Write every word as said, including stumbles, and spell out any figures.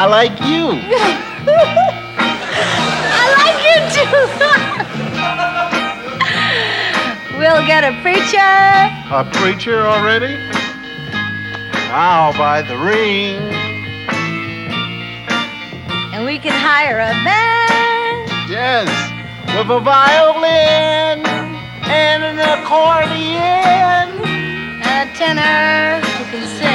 I like you. I like you too. We'll get a preacher. A preacher already? I'll buy the ring. And we can hire a band. Yes, with a violin and an accordion. A tenor who can sing.